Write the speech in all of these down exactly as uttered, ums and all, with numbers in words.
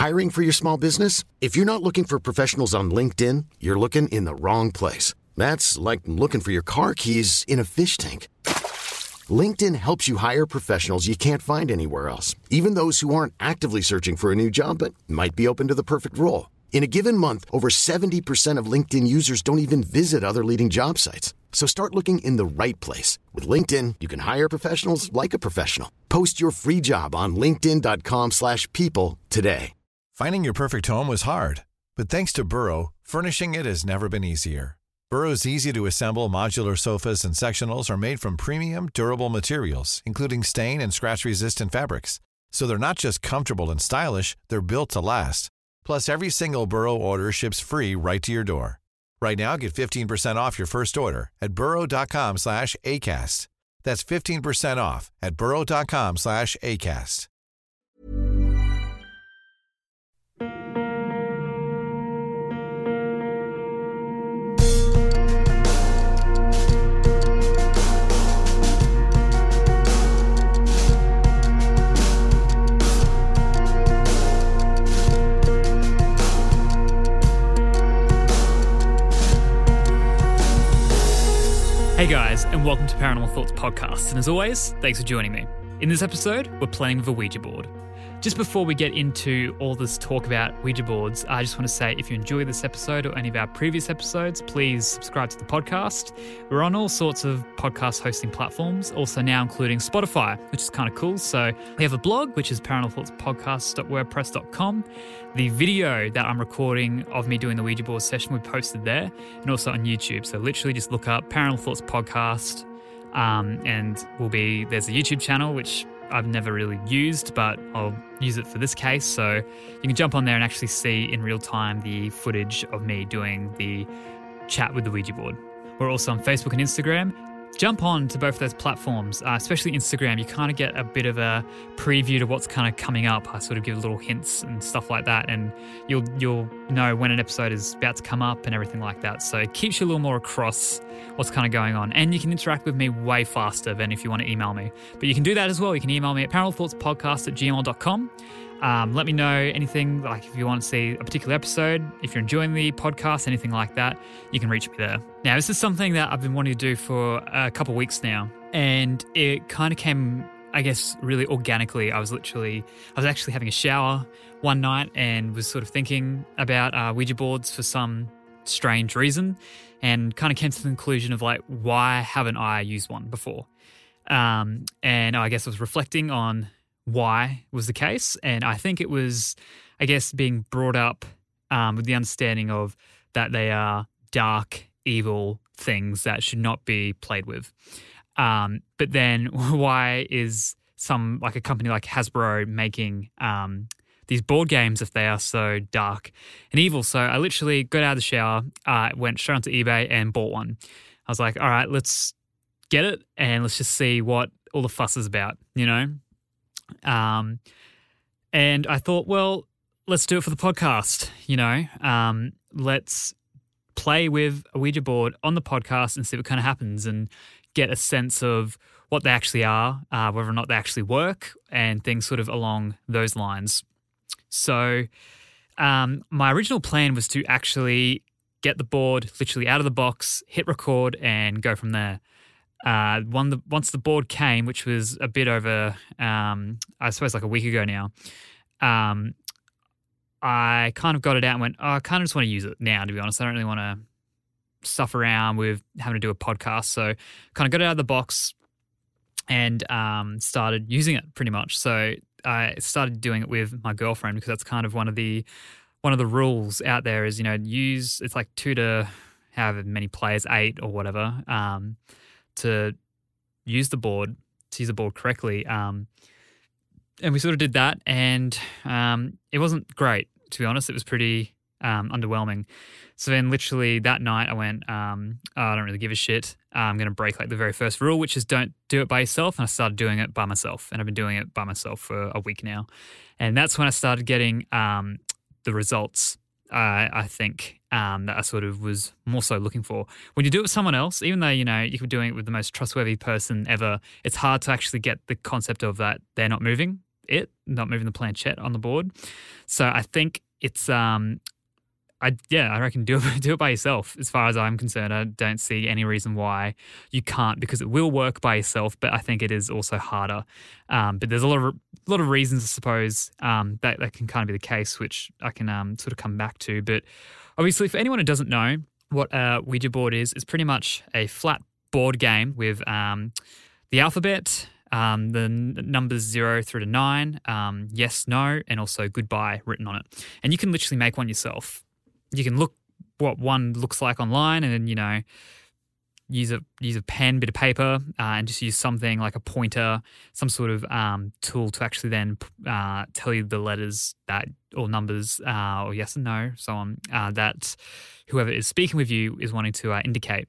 Hiring for your small business? If you're not looking for professionals on LinkedIn, you're looking in the wrong place. That's like looking for your car keys in a fish tank. LinkedIn helps you hire professionals you can't find anywhere else, even those who aren't actively searching for a new job but might be open to the perfect role. In a given month, over seventy percent of LinkedIn users don't even visit other leading job sites. So start looking in the right place. With LinkedIn, you can hire professionals like a professional. Post your free job on linkedin.com slash people today. Finding your perfect home was hard, but thanks to Burrow, furnishing it has never been easier. Burrow's easy-to-assemble modular sofas and sectionals are made from premium, durable materials, including stain and scratch-resistant fabrics. So they're not just comfortable and stylish, they're built to last. Plus, every single Burrow order ships free right to your door. Right now, get fifteen percent off your first order at burrow.com slash ACAST. That's fifteen percent off at burrow.com slash ACAST. Hey guys, and welcome to Paranormal Thoughts Podcast. And as always, thanks for joining me. In this episode, we're playing with a Ouija board. Just before we get into all this talk about Ouija boards, I just want to say if you enjoy this episode or any of our previous episodes, please subscribe to the podcast. We're on all sorts of podcast hosting platforms, also now including Spotify, which is kind of cool. So we have a blog, which is paranormal thoughts podcast dot wordpress dot com. The video that I'm recording of me doing the Ouija board session, we posted there, and also on YouTube. So literally just look up Paranormal Thoughts Podcast, um, and we'll be there's a YouTube channel, which I've never really used, but I'll use it for this case. So you can jump on there and actually see in real time the footage of me doing the chat with the Ouija board. We're also on Facebook and Instagram. Jump on to both of those platforms, uh, especially Instagram. You kind of get a bit of a preview to what's kind of coming up. I sort of give little hints and stuff like that, and you'll you'll know when an episode is about to come up and everything like that. So it keeps you a little more across what's kind of going on. And you can interact with me way faster than if you want to email me. But you can do that as well. You can email me at paranormal thoughts podcast at gmail dot com. Um, let me know anything, like if you want to see a particular episode, if you're enjoying the podcast, anything like that, you can reach me there. Now, this is something that I've been wanting to do for a couple of weeks now, and it kind of came, I guess, really organically. I was literally, I was actually having a shower one night and was sort of thinking about uh, Ouija boards for some strange reason, and kind of came to the conclusion of like, why haven't I used one before? Um, and I guess I was reflecting on why was the case. And I think it was, I guess, being brought up um, with the understanding of that they are dark, evil things that should not be played with. Um, but then why is some, like a company like Hasbro making um, these board games if they are so dark and evil? So I literally got out of the shower, uh, went straight onto eBay and bought one. I was like, all right, let's get it and let's just see what all the fuss is about, you know? Um, and I thought, well, let's do it for the podcast, you know, um, let's play with a Ouija board on the podcast and see what kind of happens and get a sense of what they actually are, uh, whether or not they actually work and things sort of along those lines. So, um, my original plan was to actually get the board literally out of the box, hit record and go from there. Uh, one the, once the board came, which was a bit over, um, I suppose like a week ago now, um, I kind of got it out and went, oh, I kind of just want to use it now, to be honest. I don't really want to stuff around with having to do a podcast. So kind of got it out of the box and um, started using it pretty much. So I started doing it with my girlfriend because that's kind of one of the one of the rules out there is, you know, use, it's like two to however many players, eight or whatever, um, to use the board, to use the board correctly. Um, and we sort of did that and um, it wasn't great, to be honest. It was pretty um, underwhelming. So then literally that night I went, um, oh, I don't really give a shit. I'm going to break like the very first rule, which is don't do it by yourself. And I started doing it by myself. And I've been doing it by myself for a week now. And that's when I started getting um, the results, uh, I think, um, that I sort of was more so looking for. When you do it with someone else, even though, you know, you could be doing it with the most trustworthy person ever, it's hard to actually get the concept of that they're not moving. it, not moving the planchette on the board. So I think it's, um, I yeah, I reckon do it, do it by yourself. As far as I'm concerned, I don't see any reason why you can't, because it will work by yourself, but I think it is also harder. Um, but there's a lot of a lot of reasons, I suppose, um, that, that can kind of be the case, which I can um, sort of come back to. But obviously, for anyone who doesn't know what a Ouija board is, it's pretty much a flat board game with um, the alphabet, um, the n- numbers zero through to nine, um, yes, no, and also goodbye written on it. And you can literally make one yourself. You can look what one looks like online, and then, you know, use a use a pen, bit of paper, uh, and just use something like a pointer, some sort of um, tool to actually then uh, tell you the letters that or numbers uh, or yes and no, so on, uh, that whoever is speaking with you is wanting to uh, indicate.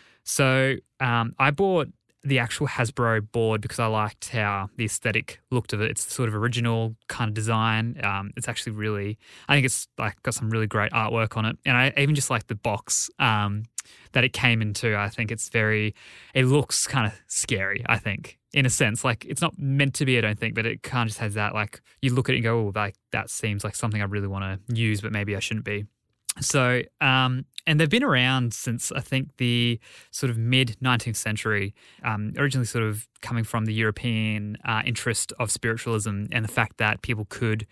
So um, I bought the actual Hasbro board because I liked how the aesthetic looked of it. It's sort of original kind of design. Um, it's actually really, I think it's like got some really great artwork on it. And I even just like the box um, that it came into. I think it's very, it looks kind of scary, I think, in a sense. Like, it's not meant to be, I don't think, but it kind of just has that, like, you look at it and go, oh, like, that seems like something I really want to use, but maybe I shouldn't be. So, um, and they've been around since, I think, the sort of mid-nineteenth century, um, originally sort of coming from the European uh, interest of spiritualism and the fact that people could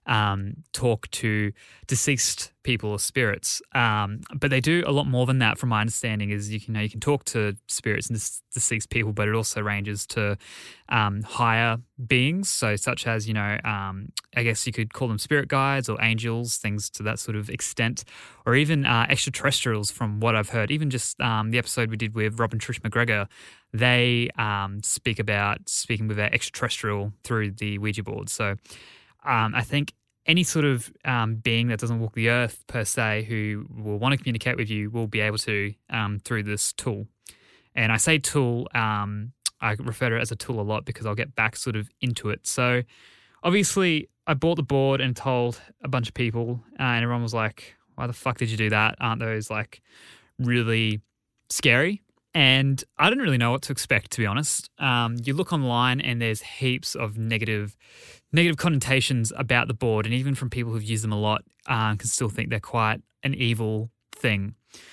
um, talk to deceased people or spirits. Um, but they do a lot more than that, from my understanding, is you can, you know, you can talk to spirits and deceased people, but it also ranges to um, higher beings. So such as, you know, um, I guess you could call them spirit guides or angels, things to that sort of extent, or even uh, extraterrestrials from what I've heard. Even just um, the episode we did with Rob and Trish McGregor, they um, speak about speaking with an extraterrestrial through the Ouija board. So um, I think any sort of um, being that doesn't walk the earth per se who will want to communicate with you will be able to um, through this tool. And I say tool, um, I refer to it as a tool a lot because I'll get back sort of into it. So obviously I bought the board and told a bunch of people uh, and everyone was like, why the fuck did you do that? Aren't those like really scary? And I didn't really know what to expect, to be honest. Um, you look online and there's heaps of negative negative connotations about the board, and even from people who've used them a lot uh, can still think they're quite an evil thing.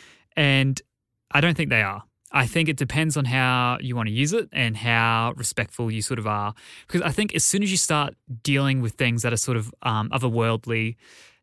And I don't think they are. I think it depends on how you want to use it and how respectful you sort of are. Because I think as soon as you start dealing with things that are sort of um, otherworldly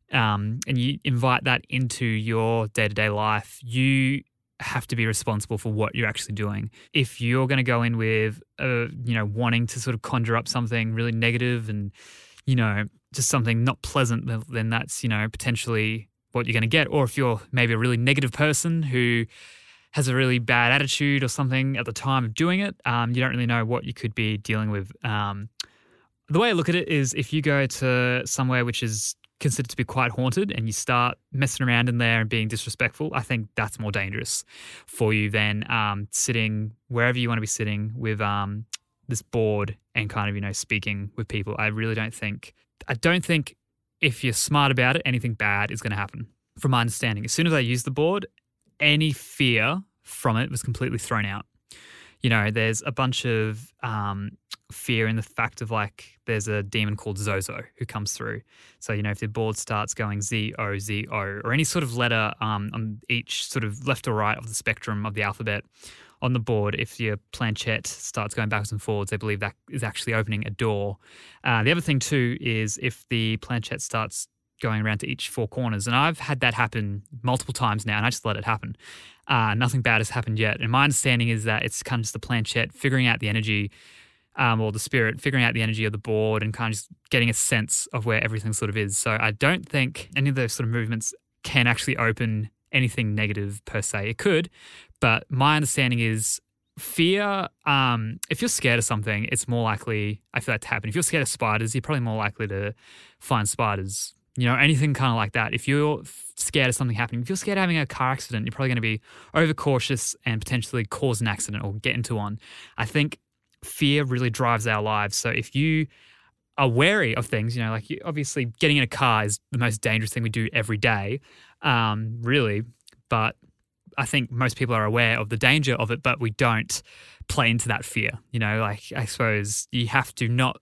um, and you invite that into your day-to-day life, you have to be responsible for what you're actually doing. If you're going to go in with, uh, you know, wanting to sort of conjure up something really negative and, you know, just something not pleasant, then that's, you know, potentially what you're going to get. Or if you're maybe a really negative person who has a really bad attitude or something at the time of doing it, um, you don't really know what you could be dealing with. Um, the way I look at it is if you go to somewhere which is considered to be quite haunted and you start messing around in there and being disrespectful, I think that's more dangerous for you than um, sitting wherever you want to be sitting with um, this board and kind of, you know, speaking with people. I really don't think, I don't think if you're smart about it, anything bad is going to happen. From my understanding, as soon as I used the board, any fear from it was completely thrown out. You know, there's a bunch of um, fear in the fact of, like, there's a demon called Zozo who comes through. So, you know, if the board starts going Z O Z O or any sort of letter um, on each sort of left or right of the spectrum of the alphabet on the board, if your planchette starts going backwards and forwards, they believe that is actually opening a door. Uh, the other thing too is if the planchette starts going around to each four corners. And I've had that happen multiple times now, and I just let it happen. Uh, nothing bad has happened yet. And my understanding is that it's kind of just the planchette figuring out the energy um, or the spirit, figuring out the energy of the board and kind of just getting a sense of where everything sort of is. So I don't think any of those sort of movements can actually open anything negative per se. It could, but my understanding is fear, um, if you're scared of something, it's more likely, I feel like, to happen. If you're scared of spiders, you're probably more likely to find spiders. You know, anything kind of like that. If you're scared of something happening, if you're scared of having a car accident, you're probably going to be overcautious and potentially cause an accident or get into one. I think fear really drives our lives. So if you are wary of things, you know, like you, obviously getting in a car is the most dangerous thing we do every day, um, really. But I think most people are aware of the danger of it, but we don't play into that fear. You know, like I suppose you have to not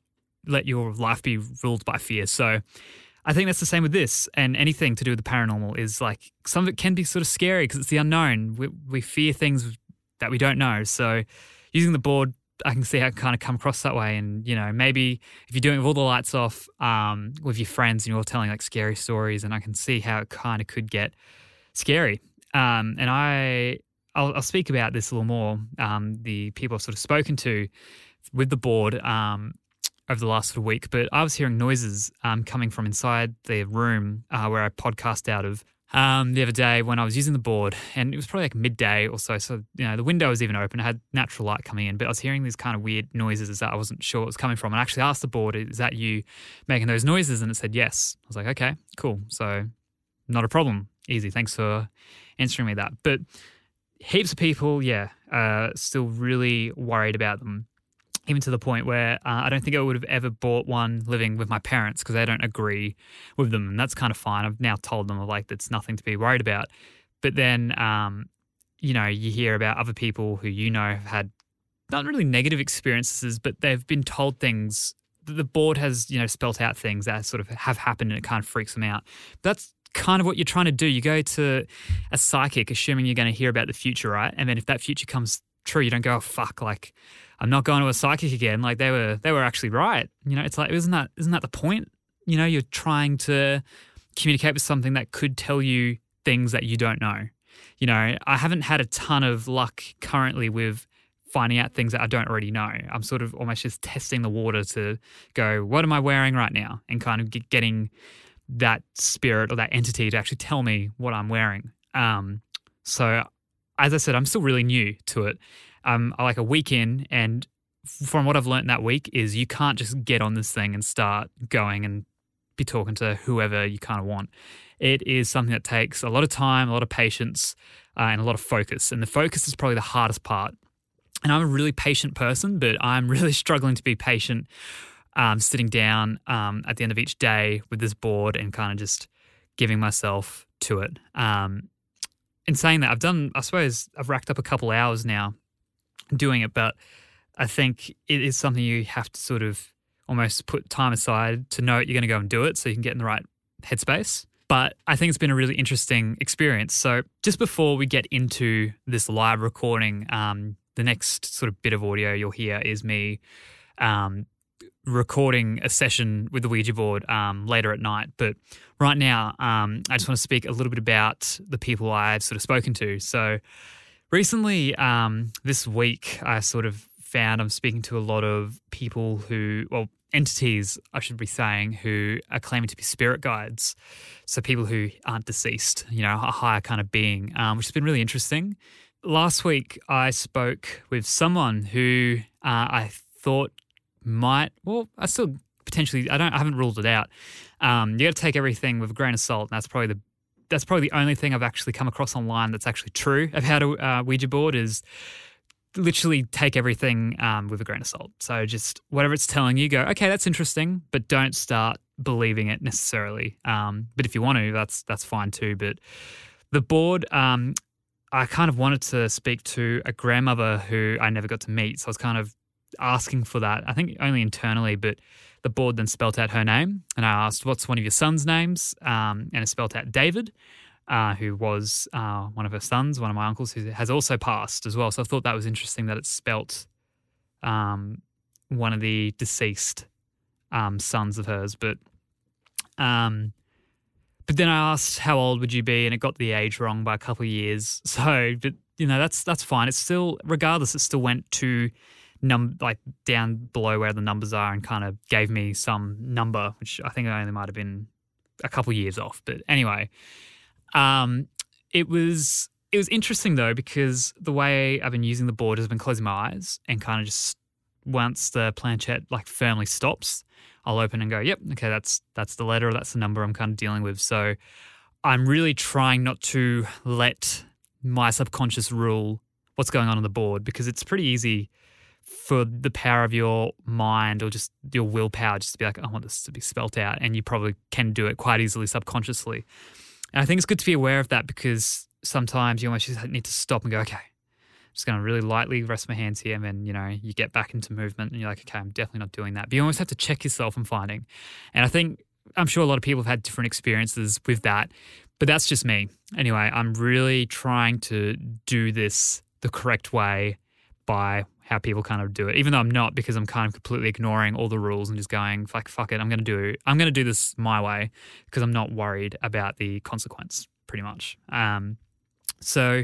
let your life be ruled by fear. So I think that's the same with this, and anything to do with the paranormal is like some of it can be sort of scary because it's the unknown. We, we fear things that we don't know. So using the board, I can see how it kind of come across that way. And, you know, maybe if you're doing it with all the lights off um, with your friends and you're telling like scary stories, and I can see how it kind of could get scary. Um, and I, I'll, I'll speak about this a little more. Um, the people I've sort of spoken to with the board um, over the last sort of week, but I was hearing noises um, coming from inside the room uh, where I podcast out of um, the other day when I was using the board, and it was probably like midday or so. So, you know, the window was even open. I had natural light coming in, but I was hearing these kind of weird noises that I wasn't sure what was coming from. And I actually asked the board, is that you making those noises? And it said yes. I was like, okay, cool. So not a problem. Easy. Thanks for answering me that. But heaps of people, yeah, uh, still really worried about them. Even to the point where uh, I don't think I would have ever bought one living with my parents because they don't agree with them. And that's kind of fine. I've now told them, like, that's nothing to be worried about. But then, um, you know, you hear about other people who you know have had not really negative experiences, but they've been told things. The board has, you know, spelt out things that sort of have happened, and it kind of freaks them out. That's kind of what you're trying to do. You go to a psychic assuming you're going to hear about the future, right? And then if that future comes true, you don't go, oh, fuck, like, I'm not going to a psychic again. Like they were, they were actually right. You know, it's like, isn't that, isn't that the point? You know, you're trying to communicate with something that could tell you things that you don't know. You know, I haven't had a ton of luck currently with finding out things that I don't already know. I'm sort of almost just testing the water to go, what am I wearing right now? And kind of get, getting that spirit or that entity to actually tell me what I'm wearing. Um, so as I said, I'm still really new to it. Um, like a week in, and from what I've learned that week is you can't just get on this thing and start going and be talking to whoever you kind of want. It is something that takes a lot of time, a lot of patience, uh, and a lot of focus. And the focus is probably the hardest part. And I'm a really patient person, but I'm really struggling to be patient, um, sitting down um, at the end of each day with this board and kind of just giving myself to it. Um, in saying that, I've done, I suppose I've racked up a couple hours now doing it, but I think it is something you have to sort of almost put time aside to know you're going to go and do it so you can get in the right headspace. But I think it's been a really interesting experience. So just before we get into this live recording, um, the next sort of bit of audio you'll hear is me um, recording a session with the Ouija board um, later at night. But right now, um, I just want to speak a little bit about the people I've sort of spoken to. So recently, um, this week, I sort of found I'm speaking to a lot of people who, well, entities, I should be saying, who are claiming to be spirit guides. So people who aren't deceased, you know, a higher kind of being, um, which has been really interesting. Last week, I spoke with someone who uh, I thought might, well, I still potentially, I don't, I haven't ruled it out. Um, you got to take everything with a grain of salt, and that's probably the That's probably the only thing I've actually come across online that's actually true about a uh, Ouija board is literally take everything um, with a grain of salt. So just whatever it's telling you, go, okay, that's interesting, but don't start believing it necessarily. Um, but if you want to, that's that's fine too. But the board, um, I kind of wanted to speak to a grandmother who I never got to meet. So I was kind of asking for that, I think only internally, but the board then spelt out her name, and I asked, what's one of your sons' names? Um, and it spelt out David, uh, who was uh, one of her sons, one of my uncles, who has also passed as well. So I thought that was interesting that it spelt um, one of the deceased um, sons of hers. But um, but then I asked, how old would you be? And it got the age wrong by a couple of years. So, but, you know, that's that's fine. It's still, regardless, it still went to num like down below where the numbers are and kind of gave me some number, which I think I only might have been a couple years off. But anyway, um, it was it was interesting though, because the way I've been using the board has been closing my eyes and kind of just once the planchette like firmly stops, I'll open and go, yep, okay, that's that's the letter, or that's the number I'm kind of dealing with. So I'm really trying not to let my subconscious rule what's going on on the board, because it's pretty easy for the power of your mind or just your willpower just to be like, I want this to be spelt out, and you probably can do it quite easily subconsciously. And I think it's good to be aware of that, because sometimes you almost just need to stop and go, okay, just going to really lightly rest my hands here. And then, you know, you get back into movement and you're like, okay, I'm definitely not doing that. But you almost have to check yourself and finding. And I think, I'm sure a lot of people have had different experiences with that, but that's just me. Anyway, I'm really trying to do this the correct way by how people kind of do it, even though I'm not, because I'm kind of completely ignoring all the rules and just going, like, fuck it, I'm going to do, I'm going to do this my way because I'm not worried about the consequence, pretty much. Um, so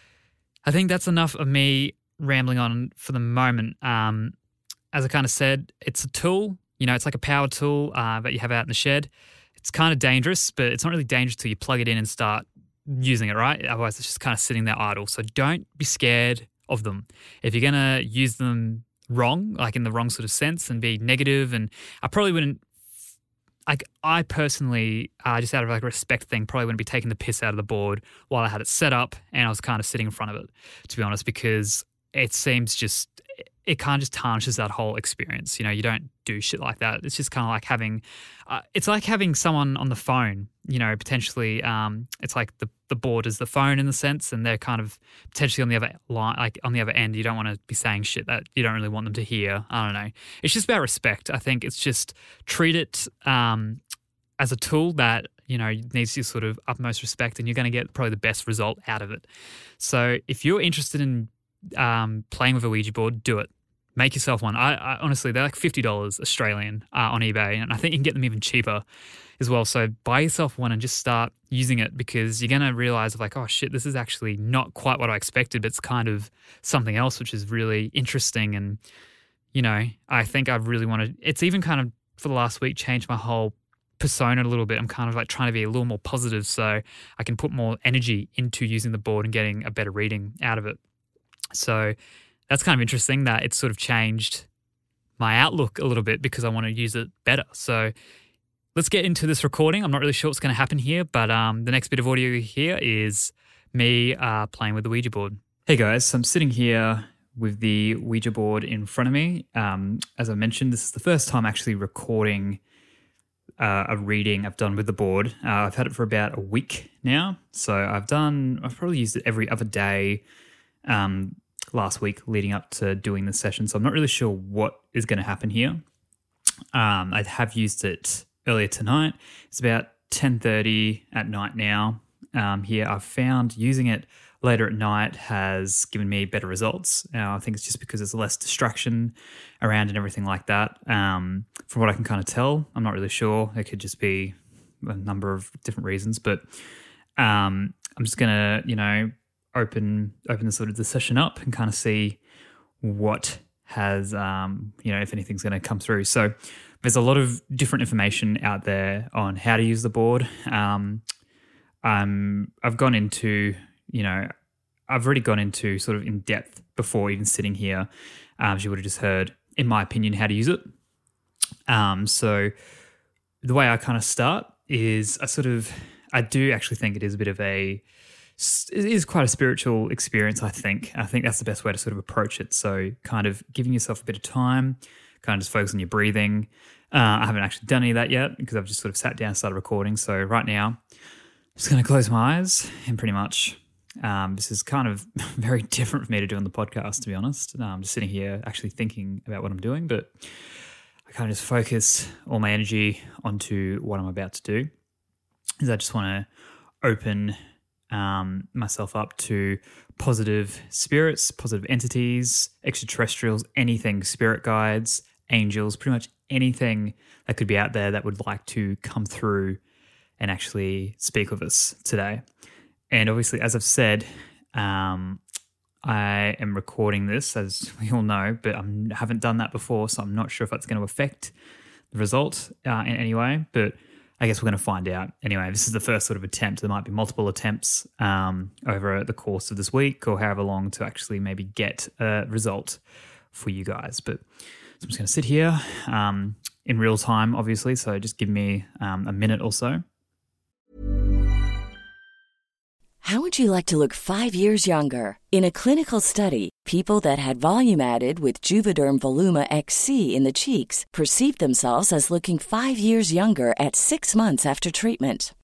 I think that's enough of me rambling on for the moment. Um, as I kind of said, it's a tool, you know, it's like a power tool uh, that you have out in the shed. It's kind of dangerous, but it's not really dangerous till you plug it in and start using it, right? Otherwise, it's just kind of sitting there idle. So don't be scared of them. If you're going to use them wrong, like in the wrong sort of sense and be negative, and I probably wouldn't, like I personally, uh, just out of like a respect thing, probably wouldn't be taking the piss out of the board while I had it set up and I was kind of sitting in front of it, to be honest, because it seems just, it kind of just tarnishes that whole experience. You know, you don't do shit like that. It's just kind of like having, uh, it's like having someone on the phone, you know, potentially, um, it's like the, the board is the phone in the sense, and they're kind of potentially on the other line, like on the other end. You don't want to be saying shit that you don't really want them to hear. I don't know. It's just about respect. I think it's just treat it um, as a tool that, you know, needs your sort of utmost respect, and you're going to get probably the best result out of it. So if you're interested in um, playing with a Ouija board, do it. Make yourself one. I, I honestly, they're like fifty dollars Australian uh, on eBay, and I think you can get them even cheaper as well. So buy yourself one and just start using it, because you're going to realize like, oh shit, this is actually not quite what I expected, but it's kind of something else, which is really interesting. And, you know, I think I really want to, it's even kind of for the last week changed my whole persona a little bit. I'm kind of like trying to be a little more positive so I can put more energy into using the board and getting a better reading out of it. So that's kind of interesting that it's sort of changed my outlook a little bit because I want to use it better. So let's get into this recording. I'm not really sure what's going to happen here, but um, the next bit of audio here is me uh, playing with the Ouija board. Hey guys, so I'm sitting here with the Ouija board in front of me. Um, as I mentioned, this is the first time actually recording uh, a reading I've done with the board. Uh, I've had it for about a week now. So I've done, I've probably used it every other day um, last week leading up to doing this session. So I'm not really sure what is going to happen here. Um, I have used it earlier tonight. It's about ten thirty at night now. Um, here I've found using it later at night has given me better results. Now, I think it's just because there's less distraction around and everything like that. Um, from what I can kind of tell, I'm not really sure. It could just be a number of different reasons, but um, I'm just going to, you know, open open the sort of the session up and kind of see what has, um, you know, if anything's going to come through. So there's a lot of different information out there on how to use the board. Um, um, I've gone into, you know, I've already gone into sort of in depth before even sitting here, um, as you would have just heard, in my opinion, how to use it. Um, so the way I kind of start is I sort of, I do actually think it is a bit of a, it is quite a spiritual experience, I think. I think that's the best way to sort of approach it. So kind of giving yourself a bit of time, kind of just focus on your breathing. Uh, I haven't actually done any of that yet because I've just sort of sat down and started recording. So right now, I'm just going to close my eyes and pretty much um, this is kind of very different for me to do on the podcast, to be honest. No, I'm just sitting here actually thinking about what I'm doing, but I kind of just focus all my energy onto what I'm about to do. Is I just want to open um, myself up to positive spirits, positive entities, extraterrestrials, anything, spirit guides, angels, pretty much anything that could be out there that would like to come through and actually speak with us today. And obviously, as I've said, um, I am recording this, as we all know, but I haven't done that before, so I'm not sure if that's going to affect the result uh, in any way, but I guess we're going to find out. Anyway, this is the first sort of attempt. There might be multiple attempts um, over the course of this week or however long to actually maybe get a result for you guys. But so I'm just going to sit here um, in real time, obviously, so just give me um, a minute or so. How would you like to look five years younger? In a clinical study, people that had volume added with Juvederm Voluma X C in the cheeks perceived themselves as looking five years younger at six months after treatment.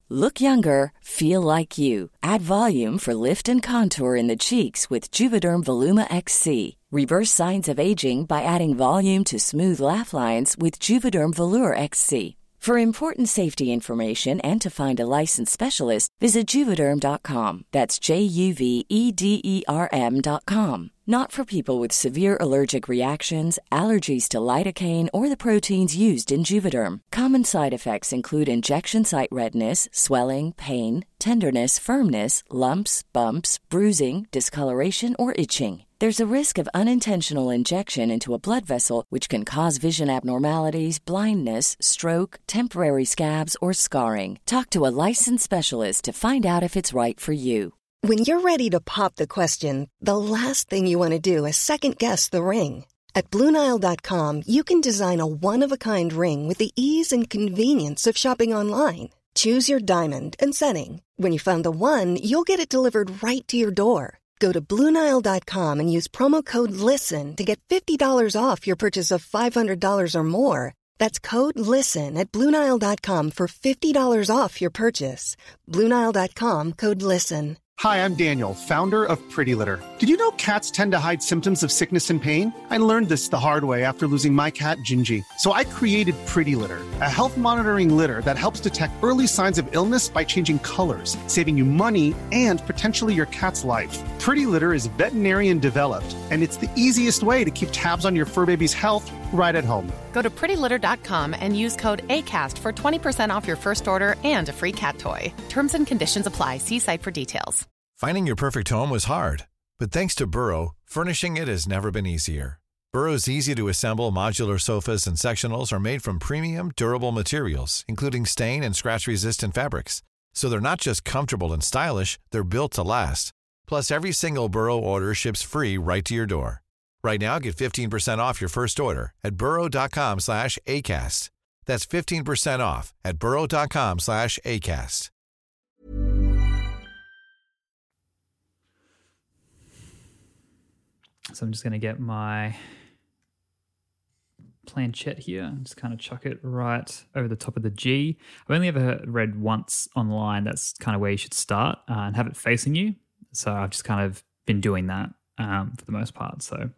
Look younger, feel like you. Add volume for lift and contour in the cheeks with Juvederm Voluma X C. Reverse signs of aging by adding volume to smooth laugh lines with Juvederm Volure X C. For important safety information and to find a licensed specialist, visit Juvederm dot com. That's J U V E D E R M dot com. Not for people with severe allergic reactions, allergies to lidocaine, or the proteins used in Juvederm. Common side effects include injection site redness, swelling, pain, tenderness, firmness, lumps, bumps, bruising, discoloration, or itching. There's a risk of unintentional injection into a blood vessel, which can cause vision abnormalities, blindness, stroke, temporary scabs, or scarring. Talk to a licensed specialist to find out if it's right for you. When you're ready to pop the question, the last thing you want to do is second-guess the ring. At Blue Nile dot com, you can design a one-of-a-kind ring with the ease and convenience of shopping online. Choose your diamond and setting. When you find the one, you'll get it delivered right to your door. Go to Blue Nile dot com and use promo code LISTEN to get fifty dollars off your purchase of five hundred dollars or more. That's code LISTEN at Blue Nile dot com for fifty dollars off your purchase. Blue Nile dot com, code LISTEN. Hi, I'm Daniel, founder of Pretty Litter. Did you know cats tend to hide symptoms of sickness and pain? I learned this the hard way after losing my cat, Gingy. So I created Pretty Litter, a health monitoring litter that helps detect early signs of illness by changing colors, saving you money and potentially your cat's life. Pretty Litter is veterinarian developed, and it's the easiest way to keep tabs on your fur baby's health right at home. Go to pretty litter dot com and use code ACAST for twenty percent off your first order and a free cat toy. Terms and conditions apply. See site for details. Finding your perfect home was hard, but thanks to Burrow, furnishing it has never been easier. Burrow's easy-to-assemble modular sofas and sectionals are made from premium, durable materials, including stain and scratch-resistant fabrics. So they're not just comfortable and stylish, they're built to last. Plus, every single Burrow order ships free right to your door. Right now, get fifteen percent off your first order at burrow dot com slash ACAST. That's fifteen percent off at burrow dot com slash ACAST. So I'm just going to get my planchette here and just kind of chuck it right over the top of the G. I've only ever read once online that's kind of where you should start uh, and have it facing you. So I've just kind of been doing that um, for the most part. So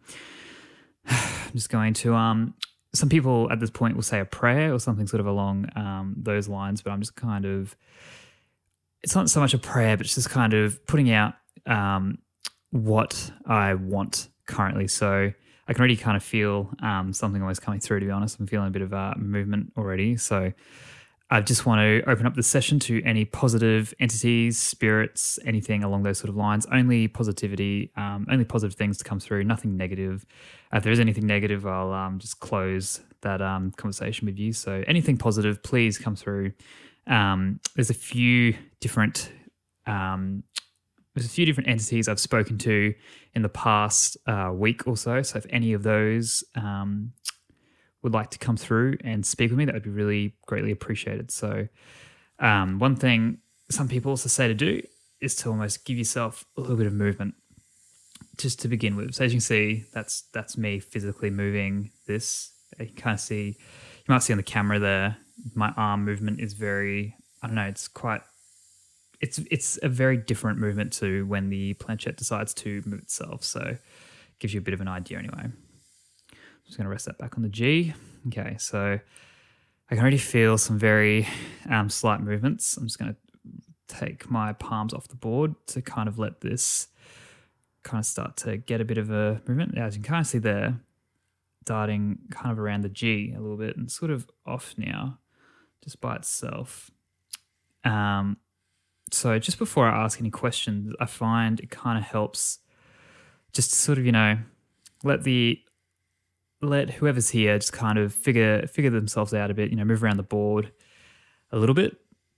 I'm just going to, um, some people at this point will say a prayer or something sort of along um, those lines, but I'm just kind of, it's not so much a prayer, but it's just kind of putting out um, what I want currently. So I can already kind of feel um, something always coming through, to be honest. I'm feeling a bit of uh, movement already. So I just want to open up the session to any positive entities, spirits, anything along those sort of lines. Only positivity, um, only positive things to come through, nothing negative. Uh, if there is anything negative, I'll um, just close that um, conversation with you. So anything positive, please come through. Um, there's a few different um, there's a few different entities I've spoken to in the past uh, week or so. So if any of those um, would like to come through and speak with me, that would be really greatly appreciated. So um, one thing some people also say to do is to almost give yourself a little bit of movement just to begin with. So as you can see, that's that's me physically moving this. You can kind of see, you might see on the camera there, my arm movement is very, I don't know, it's quite, it's it's a very different movement to when the planchette decides to move itself. So it gives you a bit of an idea anyway. I'm just going to rest that back on the G. Okay, so I can already feel some very um, slight movements. I'm just going to take my palms off the board to kind of let this kind of start to get a bit of a movement. As you can kind of see there, darting kind of around the G a little bit and sort of off now just by itself. Um, so just before I ask any questions, I find it kind of helps just to sort of, you know, let the let whoever's here just kind of figure figure themselves out a bit, you know, move around the board a little bit,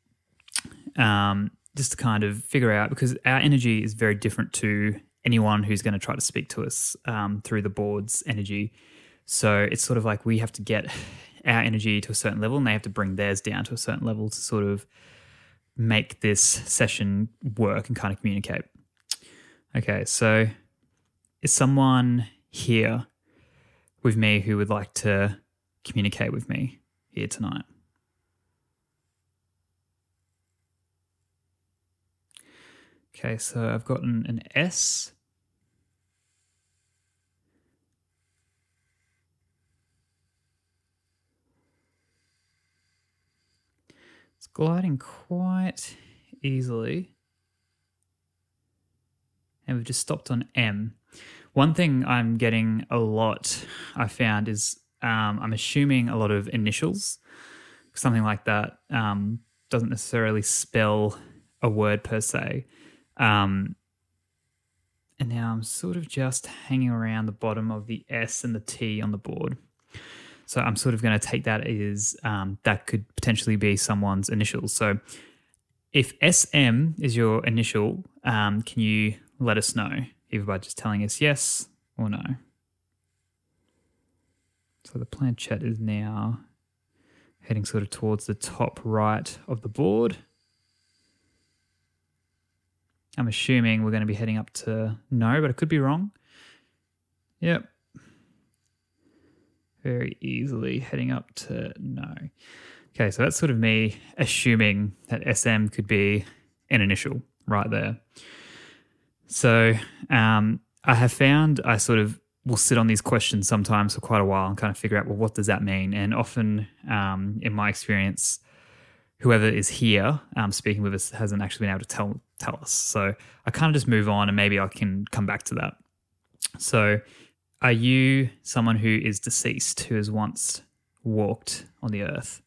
um, just to kind of figure out, because our energy is very different to anyone who's going to try to speak to us um, through the board's energy. So it's sort of like we have to get our energy to a certain level and they have to bring theirs down to a certain level to sort of make this session work and kind of communicate. Okay, so is someone here with me who would like to communicate with me here tonight? Okay, so I've gotten an S. It's gliding quite easily. And we've just stopped on M. One thing I'm getting a lot, I found, is um, I'm assuming a lot of initials. Something like that um, doesn't necessarily spell a word per se. Um, and now I'm sort of just hanging around the bottom of the S and the T on the board. So I'm sort of going to take that as um, that could potentially be someone's initials. So if S M is your initial, um, can you let us know, either by just telling us yes or no? So the planchette is now heading sort of towards the top right of the board. I'm assuming we're going to be heading up to no, but I could be wrong. Yep. Very easily heading up to no. Okay, so that's sort of me assuming that S M could be an initial right there. So um, I have found I sort of will sit on these questions sometimes for quite a while and kind of figure out, well, what does that mean? And often um, in my experience, whoever is here um, speaking with us hasn't actually been able to tell tell us. So I kind of just move on and maybe I can come back to that. So are you someone who is deceased, who has once walked on the earth?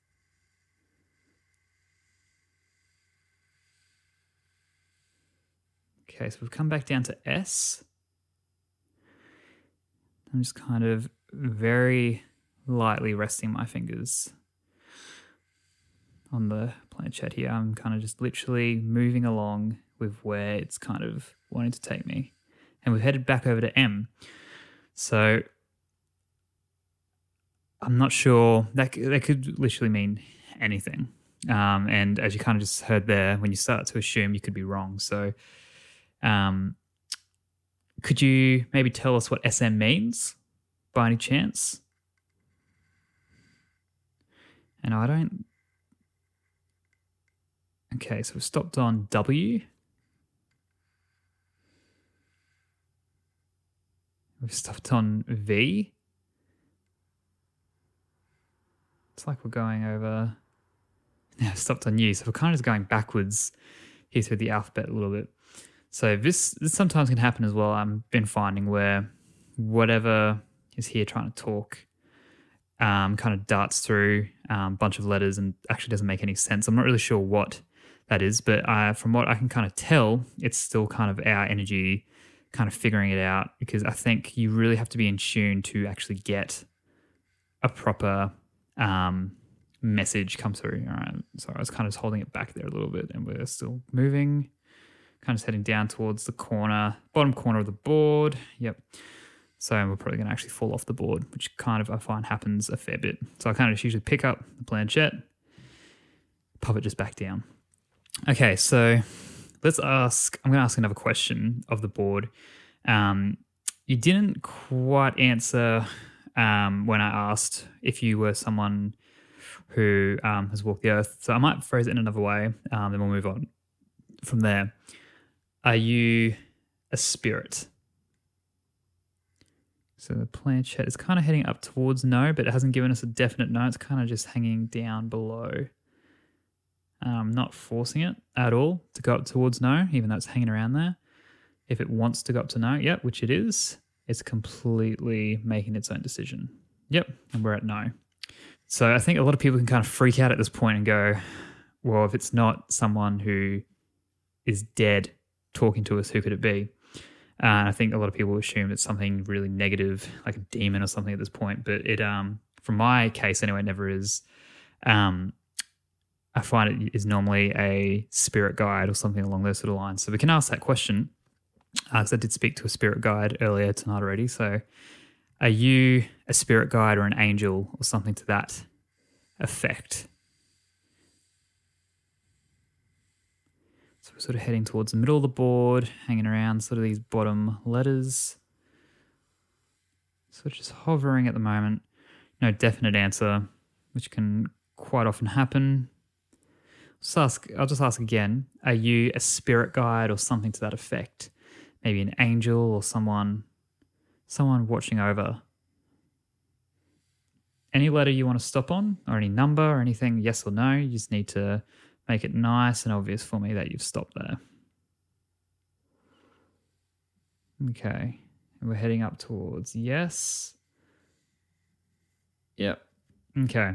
Okay, so we've come back down to S. I'm just kind of very lightly resting my fingers on the planchette here. I'm kind of just literally moving along with where it's kind of wanting to take me. And we've headed back over to M. So I'm not sure. That, that could literally mean anything. Um, and as you kind of just heard there, when you start to assume, you could be wrong. So um, could you maybe tell us what S M means by any chance? And I don't... Okay, so we've stopped on W. We've stopped on V. It's like we're going over... Yeah, stopped on U. So we're kind of just going backwards here through the alphabet a little bit. So this, this sometimes can happen as well. I've been finding where whatever is here trying to talk um, kind of darts through um, a bunch of letters and actually doesn't make any sense. I'm not really sure what that is, but uh, from what I can kind of tell, it's still kind of our energy kind of figuring it out, because I think you really have to be in tune to actually get a proper um, message come through. All right, so I was kind of just holding it back there a little bit, and we're still moving, kind of just heading down towards the corner, bottom corner of the board. Yep. So we're probably going to actually fall off the board, which kind of I find happens a fair bit. So I kind of just usually pick up the planchette, pop it just back down. Okay, so let's ask, I'm going to ask another question of the board. Um, you didn't quite answer um, when I asked if you were someone who um, has walked the earth. So I might phrase it in another way, um, then we'll move on from there. Are you a spirit? So the planchette is kind of heading up towards no, but it hasn't given us a definite no. It's kind of just hanging down below. Um, not forcing it at all to go up towards no, even though it's hanging around there. If it wants to go up to no, yep, which it is, it's completely making its own decision. Yep, and we're at no. So I think a lot of people can kind of freak out at this point and go, well, if it's not someone who is dead talking to us, who could it be? Uh, and I think a lot of people assume it's something really negative, like a demon or something at this point. But it, um, from my case anyway, it never is. Um, I find it is normally a spirit guide or something along those sort of lines. So we can ask that question, because uh, I did speak to a spirit guide earlier tonight already. So are you a spirit guide or an angel or something to that effect? So we're sort of heading towards the middle of the board, hanging around sort of these bottom letters. So just hovering at the moment. No definite answer, which can quite often happen. just ask, I'll just ask again, are you a spirit guide or something to that effect? Maybe an angel or someone, someone watching over. Any letter you want to stop on or any number or anything, yes or no, you just need to make it nice and obvious for me that you've stopped there. Okay, and we're heading up towards yes. Yep. Okay.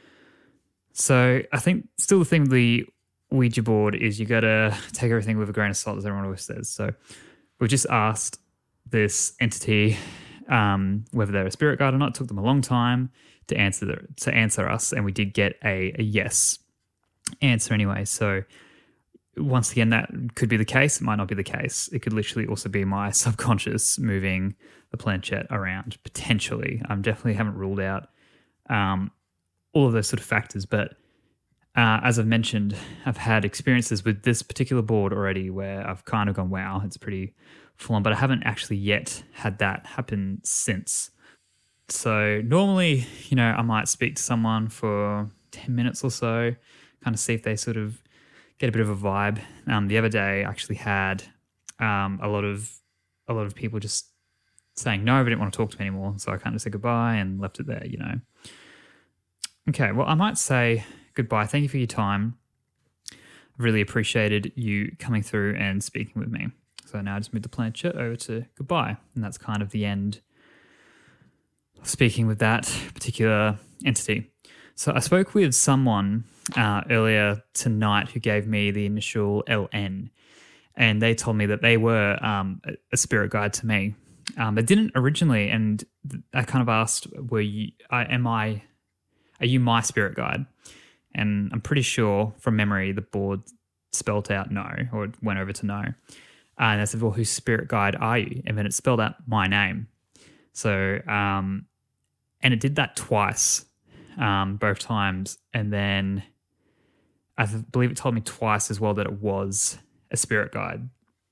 So I think still the thing with the Ouija board is you got to take everything with a grain of salt, as everyone always says. So we've just asked this entity um, whether they're a spirit guide or not. It took them a long time to answer the, to answer us, and we did get a, a yes answer anyway. So once again, that could be the case. It might not be the case. It could literally also be my subconscious moving the planchette around, potentially. I definitely haven't ruled out um, all of those sort of factors. But uh, as I've mentioned, I've had experiences with this particular board already where I've kind of gone, wow, it's pretty full on. But I haven't actually yet had that happen since. So normally, you know, I might speak to someone for ten minutes or so, kind of see if they sort of get a bit of a vibe. Um, the other day, I actually had um, a lot of a lot of people just saying no, but didn't want to talk to me anymore. So I kind of said goodbye and left it there, you know. Okay, well, I might say goodbye. Thank you for your time. I've really appreciated you coming through and speaking with me. So now I just move the planchette over to goodbye, and that's kind of the end of speaking with that particular entity. So I spoke with someone uh, earlier tonight who gave me the initial L N, and they told me that they were um, a spirit guide to me. Um, they didn't originally, and I kind of asked, "Were you? I, am I? Are you my spirit guide?" And I'm pretty sure from memory the board spelled out no, or it went over to no. Uh, and I said, "Well, whose spirit guide are you?" And then it spelled out my name. So, um, and it did that twice. Um, both times, and then I th- believe it told me twice as well that it was a spirit guide.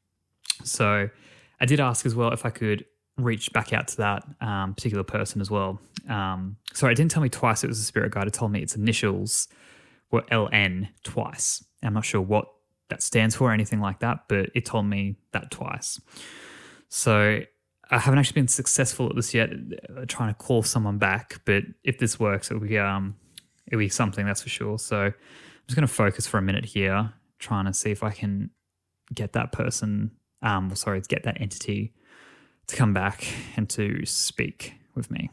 So I did ask as well if I could reach back out to that um, particular person as well. Um, sorry, it didn't tell me twice it was a spirit guide. It told me its initials were L N twice. I'm not sure what that stands for or anything like that, but it told me that twice. So I haven't actually been successful at this yet, uh, trying to call someone back. But if this works, it'll be um, it'll be something, that's for sure. So I'm just going to focus for a minute here, trying to see if I can get that person, um, well, sorry, get that entity to come back and to speak with me.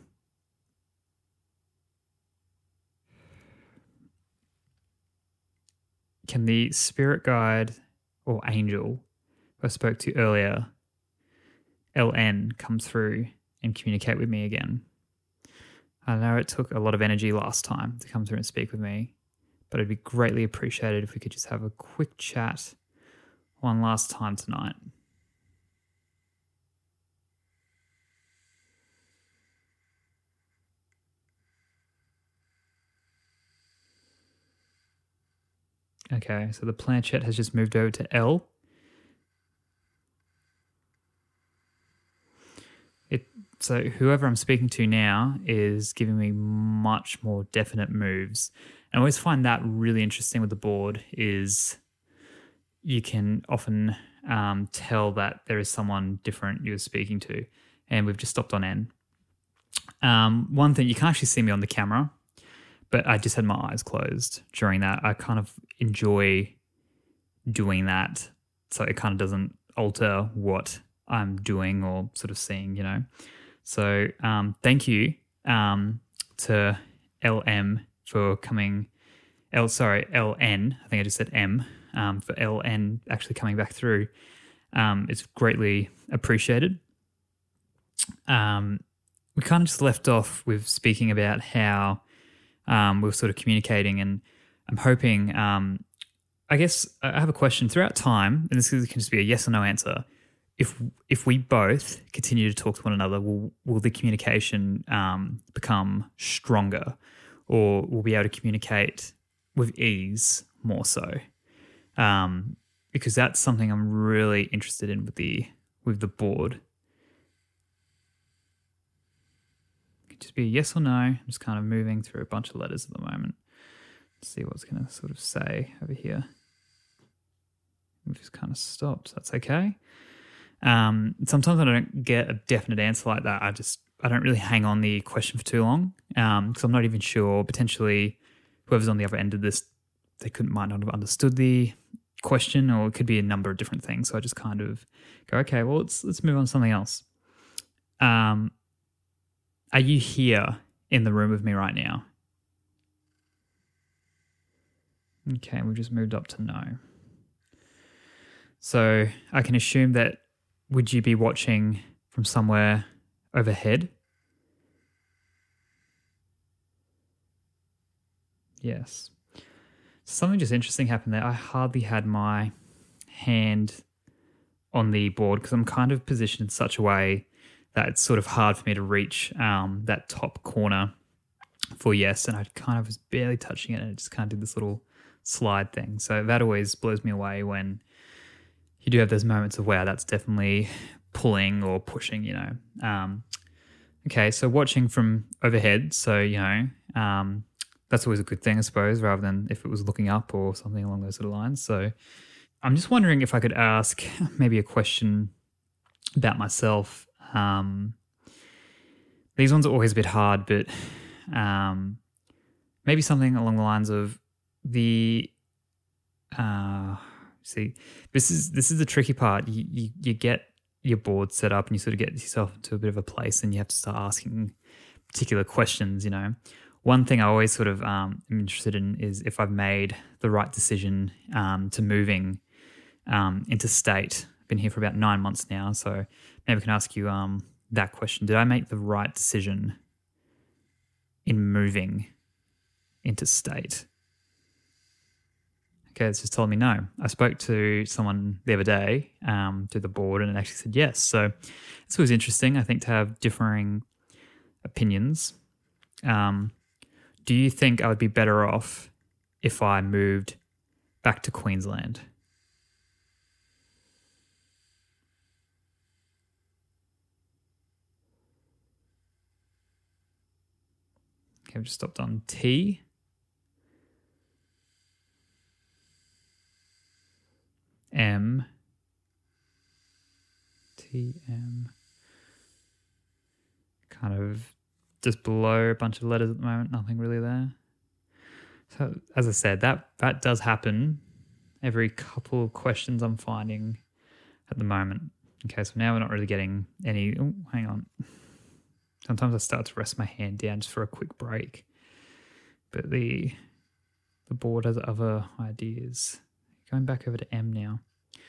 Can the spirit guide or angel who I spoke to earlier, L N, come through and communicate with me again? I know it took a lot of energy last time to come through and speak with me, but it'd be greatly appreciated if we could just have a quick chat one last time tonight. Okay, so the planchette has just moved over to L. It, so whoever I'm speaking to now is giving me much more definite moves. And I always find that really interesting with the board is you can often um, tell that there is someone different you're speaking to. And we've just stopped on N. Um, one thing, you can't actually see me on the camera, but I just had my eyes closed during that. I kind of enjoy doing that, so it kind of doesn't alter what I'm doing or sort of seeing, you know. So um, thank you um, to L M for coming, L sorry, L N, I think I just said M, um, for L N actually coming back through. Um, it's greatly appreciated. Um, we kind of just left off with speaking about how um, we were sort of communicating, and I'm hoping, um, I guess I have a question throughout time, and this can just be a yes or no answer. If if we both continue to talk to one another, will will the communication um, become stronger, or we'll be able to communicate with ease more so? Um, because that's something I'm really interested in with the with the board. It could just be a yes or no. I'm just kind of moving through a bunch of letters at the moment. see what's going to sort of say over here. We've just kind of stopped. That's okay. Um, sometimes I don't get a definite answer like that. I just, I don't really hang on the question for too long um, because I'm not even sure. Potentially whoever's on the other end of this, they couldn't might not have understood the question, or it could be a number of different things. So I just kind of go, okay, well, let's let's move on to something else. Um, are you here in the room with me right now? Okay, we've just moved up to no. So I can assume that, would you be watching from somewhere overhead? Yes. Something just interesting happened there. I hardly had my hand on the board because I'm kind of positioned in such a way that it's sort of hard for me to reach um, that top corner for yes, and I kind of was barely touching it, and it just kind of did this little slide thing. So that always blows me away when you do have those moments of, wow, that's definitely pulling or pushing, you know. Um, okay, so watching from overhead, so, you know, um, that's always a good thing, I suppose, rather than if it was looking up or something along those sort of lines. So I'm just wondering if I could ask maybe a question about myself. Um, these ones are always a bit hard, but um, maybe something along the lines of the uh, see, this is this is the tricky part. You, you you get your board set up and you sort of get yourself into a bit of a place, and you have to start asking particular questions. You know, one thing I always sort of um, am interested in is if I've made the right decision um, to moving um, into state. I've been here for about nine months now, so maybe I can ask you um, that question. Did I make the right decision in moving into state? Okay, it's just told me no. I spoke to someone the other day um, through the board, and it actually said yes. So this was interesting, I think, to have differing opinions. Um, do you think I would be better off if I moved back to Queensland? Okay, I've just stopped on T. M. T M. Kind of just below a bunch of letters at the moment, nothing really there. So as I said, that that does happen every couple of questions I'm finding at the moment. Okay, so now we're not really getting any, oh, hang on. Sometimes I start to rest my hand down just for a quick break. But the the board has other ideas. Going back over to M now.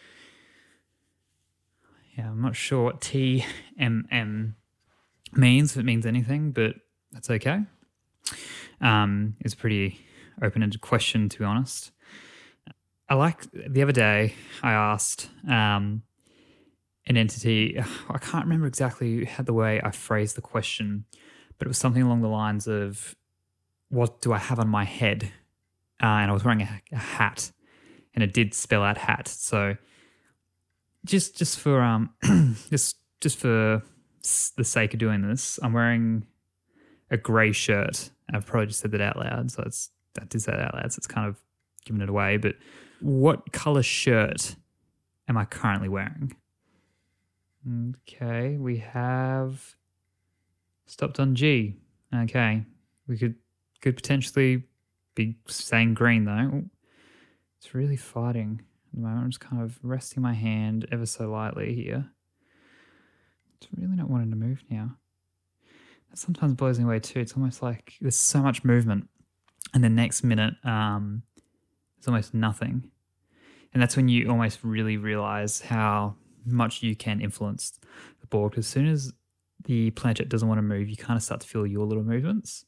Yeah, I'm not sure what T M M means, if it means anything, but that's okay. Um, it's a pretty open-ended question, to be honest. I like, the other day I asked um, an entity, I can't remember exactly how the way I phrased the question, but it was something along the lines of, what do I have on my head? Uh, and I was wearing a, a hat. And it did spell out hat. So just just for um just just for the sake of doing this, I'm wearing a grey shirt. I've probably just said that out loud, so it's that did say that out loud, so it's kind of giving it away. But what colour shirt am I currently wearing? Okay, we have stopped on G. Okay, we could could potentially be saying green though. It's really fighting at the moment. I'm just kind of resting my hand ever so lightly here. It's really not wanting to move now. That sometimes blows me away too. It's almost like there's so much movement, and the next minute um, there's almost nothing. And that's when you almost really realize how much you can influence the board. Because as soon as the planchette doesn't want to move, you kind of start to feel your little movements.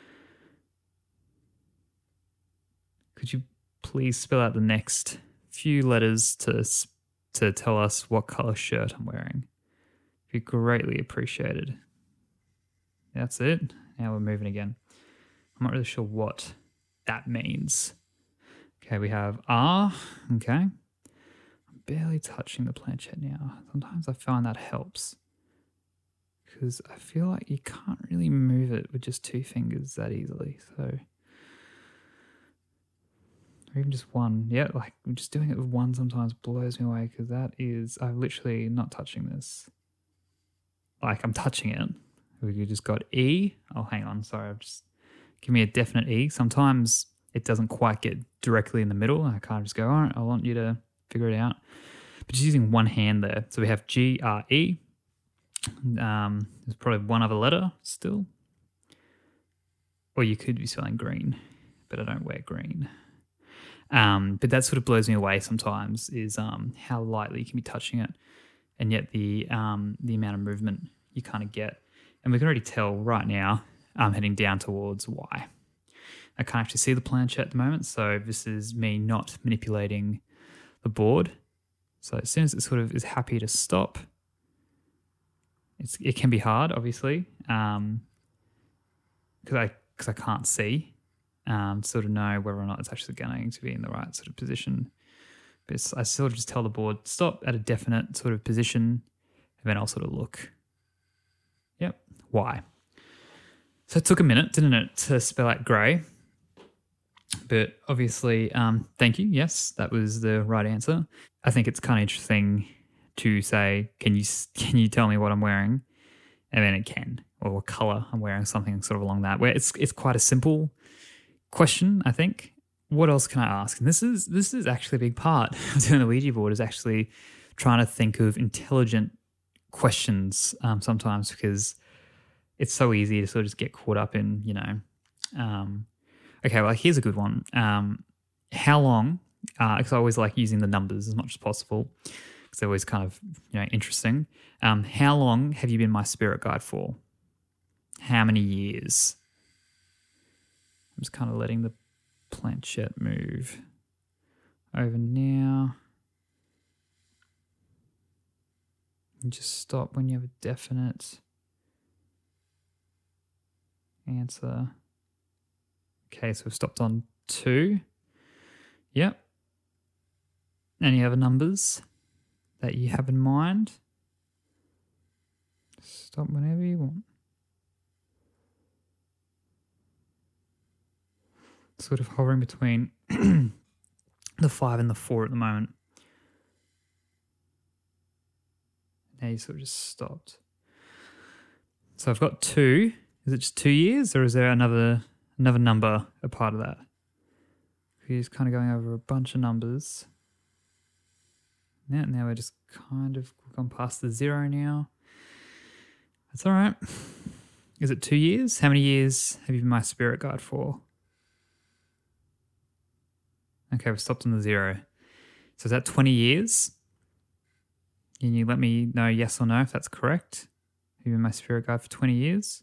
Could you please spell out the next few letters to to tell us what color shirt I'm wearing? Be greatly appreciated. That's it. Now we're moving again. I'm not really sure what that means. Okay, we have R. Okay. I'm barely touching the planchette now. Sometimes I find that helps because I feel like you can't really move it with just two fingers that easily. So or even just one. Yeah, like just doing it with one sometimes blows me away because that is, I'm literally not touching this. Like I'm touching it. We just got E. Oh, hang on. Sorry, I've just give me a definite E. Sometimes it doesn't quite get directly in the middle. I can't just go, all right, I want you to figure it out. But just using one hand there. So we have G, R, E. Um, there's probably one other letter still. Or you could be spelling green, but I don't wear green. Um, but that sort of blows me away sometimes is um, how lightly you can be touching it and yet the um, the amount of movement you kind of get. And we can already tell right now I'm heading down towards Y. I can't actually see the planchette at the moment, so this is me not manipulating the board. So as soon as it sort of is happy to stop, it's, it can be hard, obviously, um, because I because I can't see, um, sort of know whether or not it's actually going to be in the right sort of position. But it's, I sort of just tell the board, stop at a definite sort of position, and then I'll sort of look. Yep, Y. So it took a minute, didn't it, to spell out grey? But obviously, um, thank you. Yes, that was the right answer. I think it's kind of interesting to say, can you can you tell me what I'm wearing? And then it can, or what colour I'm wearing, something sort of along that. Where it's it's quite a simple question, I think. What else can I ask? And this is this is actually a big part of doing the Ouija board, is actually trying to think of intelligent questions um, sometimes, because it's so easy to sort of just get caught up in, you know, um, okay, well, here's a good one. Um, how long, because uh, I always like using the numbers as much as possible, because they're always kind of, you know, interesting. Um, how long have you been my spirit guide for? How many years? I'm just kind of letting the planchette move over now. And just stop when you have a definite answer. Okay, so we've stopped on two. Yep. Any other numbers that you have in mind? Stop whenever you want. Sort of hovering between the five and the four at the moment. Now you sort of just stopped. So I've got two. Is it just two years, or is there another another number a part of that? He's kind of going over a bunch of numbers. Now, now we're just kind of gone past the zero now. That's all right. Is it two years? How many years have you been my spirit guide for? Okay, we've stopped on the zero. So is that twenty years? Can you let me know yes or no if that's correct? Have you been my spirit guide for twenty years?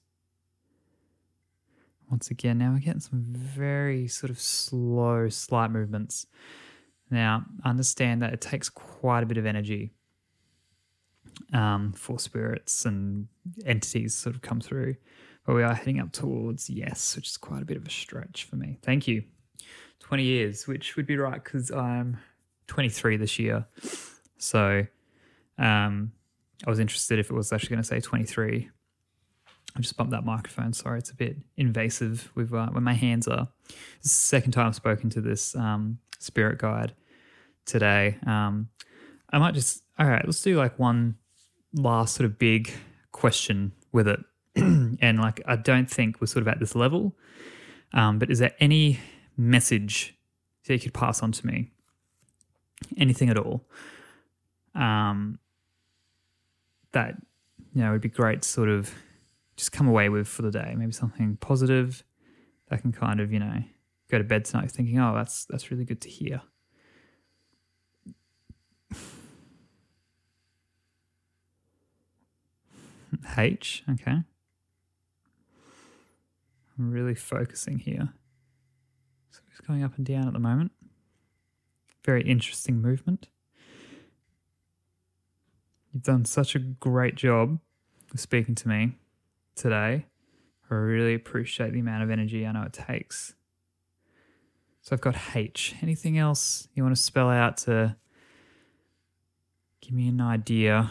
Once again, now we're getting some very sort of slow, slight movements. Now, understand that it takes quite a bit of energy um, for spirits and entities to sort of come through. But we are heading up towards yes, which is quite a bit of a stretch for me. Thank you. twenty years, which would be right because I'm twenty-three this year. So um, I was interested if it was actually going to say twenty-three. I just bumped that microphone. Sorry, it's a bit invasive with uh, when my hands are. This is the second time I've spoken to this um, spirit guide today. Um, I might just, all right, let's do like one last sort of big question with it. And like, I don't think we're sort of at this level, um, but is there any message that you could pass on to me? Anything at all? Um, that, you know, would be great to sort of just come away with for the day. Maybe something positive that can kind of, you know, go to bed tonight thinking, oh, that's that's really good to hear. H, okay. I'm really focusing here. So it's going up and down at the moment. Very interesting movement. You've done such a great job of speaking to me today. I really appreciate the amount of energy I know it takes. So I've got H. Anything else you want to spell out to give me an idea?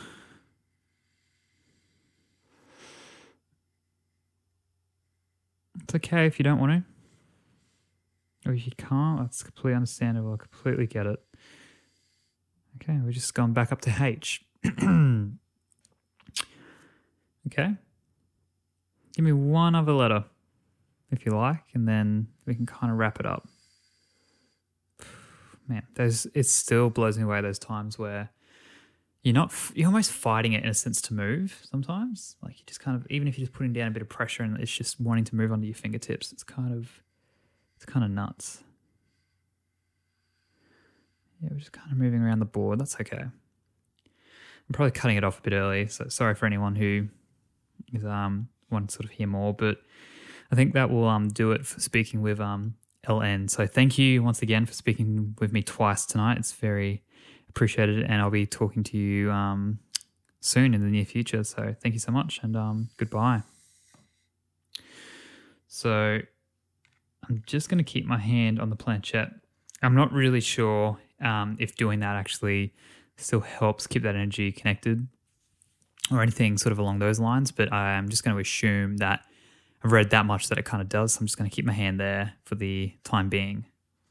It's okay if you don't want to. Or if you can't, that's completely understandable. I completely get it. Okay, we're just going back up to H. Okay. Give me one other letter, if you like, and then we can kind of wrap it up. Man, there's it still blows me away those times where you're not, you're almost fighting it in a sense to move sometimes. Like you just kind of, even if you're just putting down a bit of pressure and it's just wanting to move onto your fingertips, it's kind of, it's kind of nuts. Yeah, we're just kind of moving around the board. That's okay. I'm probably cutting it off a bit early, so sorry for anyone who is um want to sort of hear more, but I think that will um do it for speaking with um L N. So thank you once again for speaking with me twice tonight. It's very appreciated, and I'll be talking to you um soon in the near future. So thank you so much, and um goodbye. So I'm just going to keep my hand on the planchette. I'm not really sure um, if doing that actually still helps keep that energy connected or anything sort of along those lines, but I'm just going to assume that I've read that much that it kind of does, so I'm just going to keep my hand there for the time being.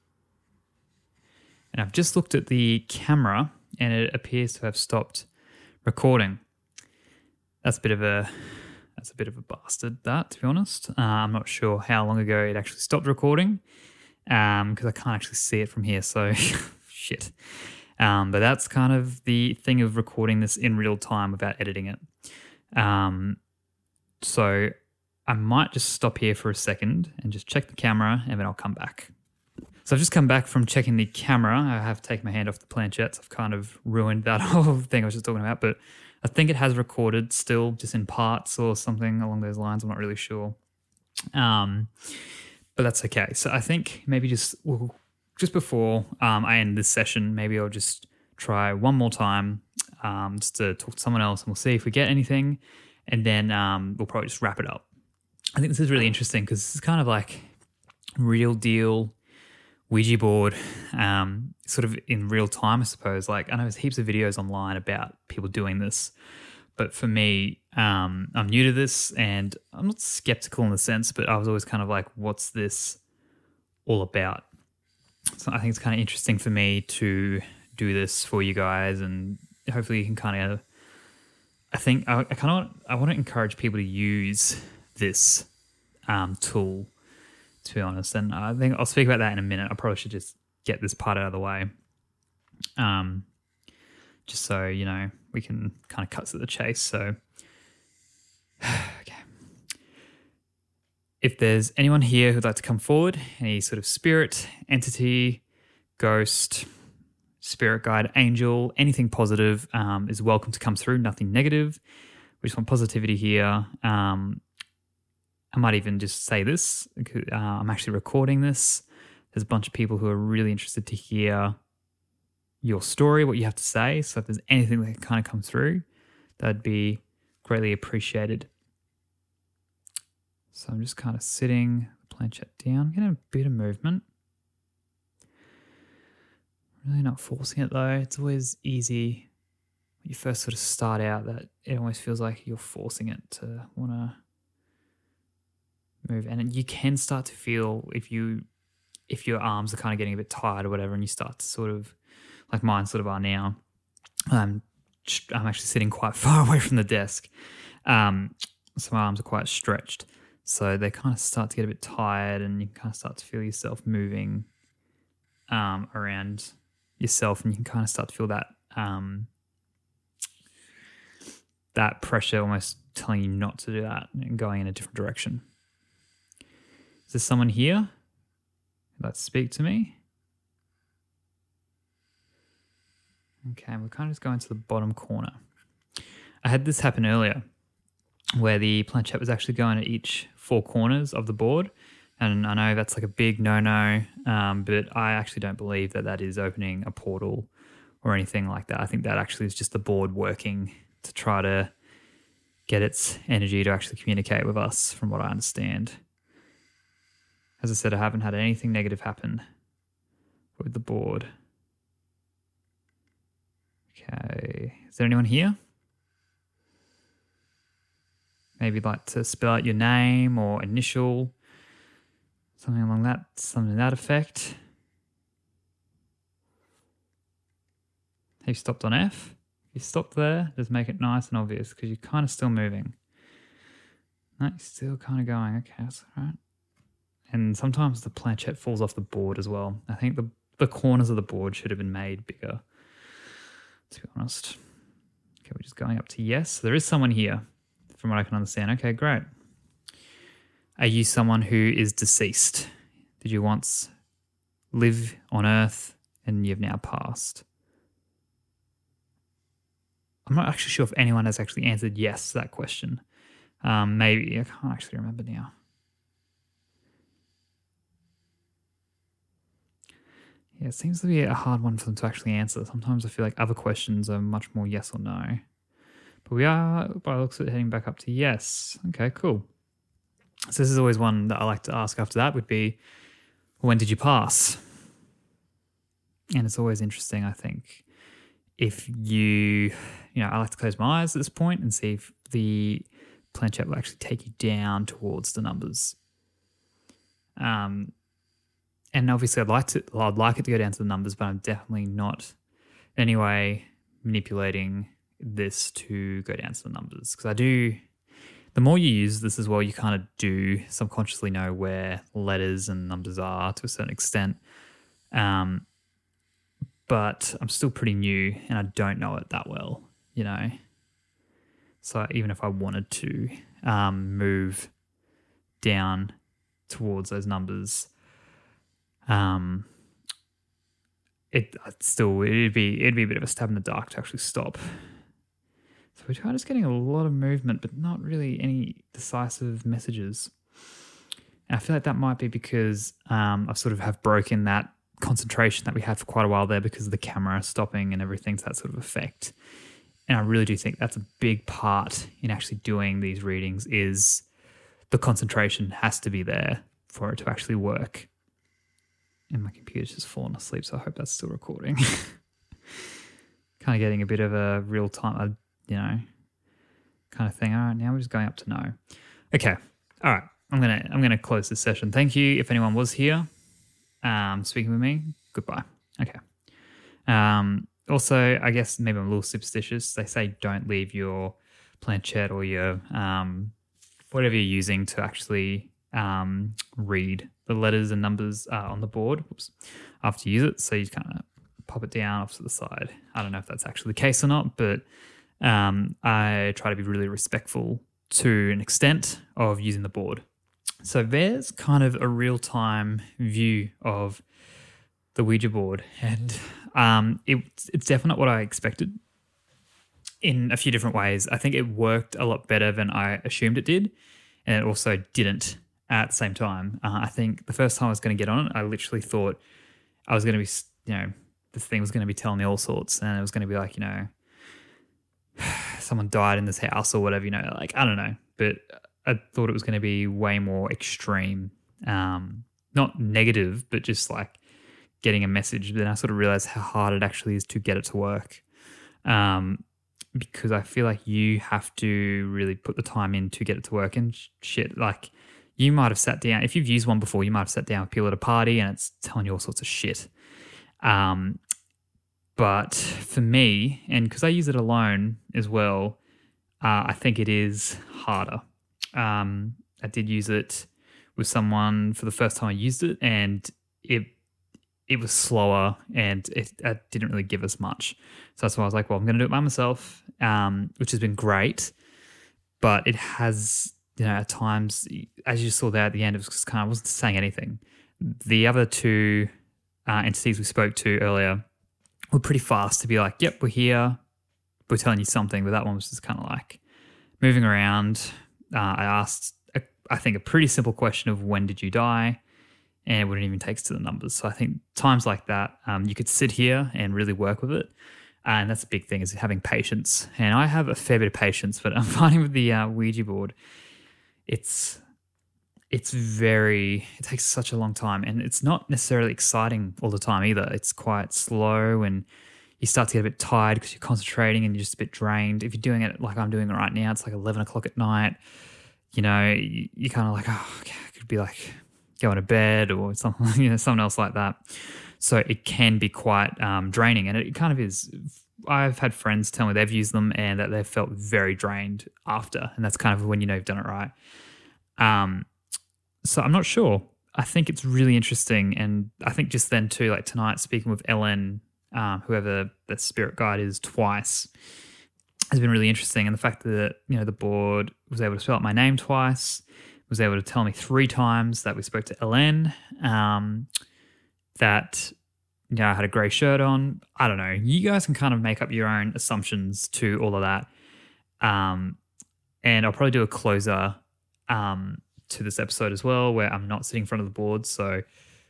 And I've just looked at the camera and it appears to have stopped recording. That's a bit of a that's a bit of a bastard, that, to be honest. Uh, I'm not sure how long ago it actually stopped recording um, because I can't actually see it from here, so shit. Um, but that's kind of the thing of recording this in real time without editing it. Um, so I might just stop here for a second and just check the camera, and then I'll come back. So I've just come back from checking the camera. I have taken my hand off the planchette. So I've kind of ruined that whole thing I was just talking about, but I think it has recorded still, just in parts or something along those lines. I'm not really sure. Um, but that's okay. So I think maybe just well, just before um, I end this session, maybe I'll just try one more time um, just to talk to someone else, and we'll see if we get anything, and then um, we'll probably just wrap it up. I think this is really interesting because this is kind of like real deal Ouija board, um, sort of in real time, I suppose. Like I know there's heaps of videos online about people doing this, but for me, um, I'm new to this, and I'm not skeptical in the sense, but I was always kind of like, what's this all about? So I think it's kind of interesting for me to do this for you guys, and hopefully you can kind of, I think I, I kind of, I want to encourage people to use this um, tool, to be honest. And I think I'll speak about that in a minute. I probably should just get this part out of the way. Um, just so, you know, we can kind of cut to the chase. So, okay. If there's anyone here who'd like to come forward, any sort of spirit, entity, ghost, spirit guide, angel, anything positive um, is welcome to come through, nothing negative. We just want positivity here. Um, I might even just say this. Uh, I'm actually recording this. There's a bunch of people who are really interested to hear your story, what you have to say. So if there's anything that can kind of come through, that'd be greatly appreciated. So I'm just kind of sitting the planchette down, getting a bit of movement. Really not forcing it though. It's always easy when you first sort of start out that it almost feels like you're forcing it to want to move, and you can start to feel if you if your arms are kind of getting a bit tired or whatever, and you start to sort of, like mine sort of are now. Um, I'm actually sitting quite far away from the desk, um, so my arms are quite stretched, so they kind of start to get a bit tired, and you kind of start to feel yourself moving um, around yourself, and you can kind of start to feel that um, that pressure almost telling you not to do that and going in a different direction. Is there someone here who'd like to speak to me? Okay, we're kind of just going to the bottom corner. I had this happen earlier where the planchette was actually going at each four corners of the board. And I know that's like a big no-no, um, but I actually don't believe that that is opening a portal or anything like that. I think that actually is just the board working to try to get its energy to actually communicate with us, from what I understand. As I said, I haven't had anything negative happen with the board. Okay, is there anyone here? Maybe you'd like to spell out your name or initial. Something along that, something to that effect. Have you stopped on F? If you stop there, just make it nice and obvious because you're kind of still moving. No, you're still kind of going. Okay, that's all right. And sometimes the planchette falls off the board as well. I think the, the corners of the board should have been made bigger, to be honest. Okay, we're just going up to yes. There is someone here, from what I can understand. Okay, great. Are you someone who is deceased? Did you once live on Earth and you've now passed? I'm not actually sure if anyone has actually answered yes to that question. Um, maybe. I can't actually remember now. Yeah, it seems to be a hard one for them to actually answer. Sometimes I feel like other questions are much more yes or no. But we are, by the looks of it, heading back up to yes. Okay, cool. So this is always one that I like to ask after that would be, when did you pass? And it's always interesting, I think, if you, you know, I like to close my eyes at this point and see if the planchette will actually take you down towards the numbers. Um, and obviously I'd like to, I'd like it to go down to the numbers, but I'm definitely not in any way manipulating this to go down to the numbers. Because I do, the more you use this as well, you kind of do subconsciously know where letters and numbers are to a certain extent. Um, but I'm still pretty new and I don't know it that well, you know. So even if I wanted to um, move down towards those numbers, um, it I'd still it'd be it'd be a bit of a stab in the dark to actually stop. So we're kind of just getting a lot of movement, but not really any decisive messages. And I feel like that might be because um, I sort of have broken that concentration that we had for quite a while there because of the camera stopping and everything to that sort of effect. And I really do think that's a big part in actually doing these readings is the concentration has to be there for it to actually work. And my computer's just fallen asleep, so I hope that's still recording. Kind of getting a bit of a real time, you know, kind of thing. All right, now we're just going up to no. Okay, all right. I'm gonna I'm gonna close this session. Thank you if anyone was here, um, speaking with me. Goodbye. Okay. Um, also, I guess maybe I'm a little superstitious. They say don't leave your planchette or your um, whatever you're using to actually um, read the letters and numbers uh, on the board. Oops. After you use it, so you kind of pop it down off to the side. I don't know if that's actually the case or not, but um, I try to be really respectful to an extent of using the board. So there's kind of a real-time view of the Ouija board, and um, it, it's definitely what I expected in a few different ways. I think it worked a lot better than I assumed it did, and it also didn't at the same time. Uh, I think the first time I was going to get on it, I literally thought I was going to be, you know, this thing was going to be telling me all sorts, and it was going to be like, you know, someone died in this house or whatever, you know, like, I don't know. But I thought it was going to be way more extreme, um, not negative, but just like getting a message. But then I sort of realized how hard it actually is to get it to work, um, because I feel like you have to really put the time in to get it to work. And shit, like you might have sat down, if you've used one before, you might have sat down with people at a party and it's telling you all sorts of shit. Um, but for me, and because I use it alone as well, uh, I think it is harder. Um, I did use it with someone for the first time I used it, and it it was slower and it, it didn't really give us much. So that's why I was like, well, I'm going to do it by myself, um, which has been great. But it has, you know, at times, as you saw there at the end, it was just kind of, I wasn't saying anything. The other two uh, entities we spoke to earlier were pretty fast to be like, yep, we're here, we're telling you something. But that one was just kind of like moving around. Uh, I asked, a, I think, a pretty simple question of when did you die? And it wouldn't even take us to the numbers. So I think times like that, um, you could sit here and really work with it. And that's a big thing, is having patience. And I have a fair bit of patience, but I'm finding with the uh, Ouija board, it's it's very, it takes such a long time. And it's not necessarily exciting all the time either. It's quite slow and you start to get a bit tired because you're concentrating and you're just a bit drained. If you're doing it like I'm doing it right now, it's like eleven o'clock at night. You know, you, you're kind of like, oh, okay, I could be like going to bed or something, you know, someone else like that. So it can be quite um, draining, and it kind of is. I've had friends tell me they've used them and that they've felt very drained after, and that's kind of when you know you've done it right. Um, so I'm not sure. I think it's really interesting, and I think just then too, like tonight, speaking with Ellen, um, whoever the spirit guide is, twice, has been really interesting. And the fact that, you know, the board was able to spell out my name twice, was able to tell me three times that we spoke to Ellen, um, that, you know, I had a grey shirt on. I don't know. You guys can kind of make up your own assumptions to all of that. Um, and I'll probably do a closer um, to this episode as well, where I'm not sitting in front of the board. So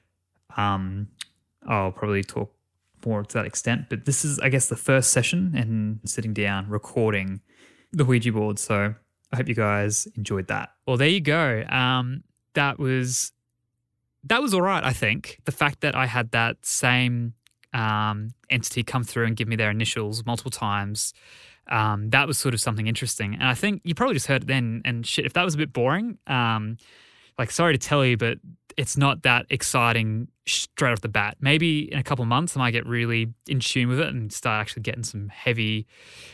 um, I'll probably talk more to that extent. But this is, I guess, the first session and sitting down, recording the Ouija board. So I hope you guys enjoyed that. Well, there you go. Um, that was that was all right, I think. The fact that I had that same um, entity come through and give me their initials multiple times, um, that was sort of something interesting. And I think you probably just heard it then. And shit, if that was a bit boring, um, like, sorry to tell you, but it's not that exciting straight off the bat. Maybe in a couple of months I might get really in tune with it and start actually getting some heavy,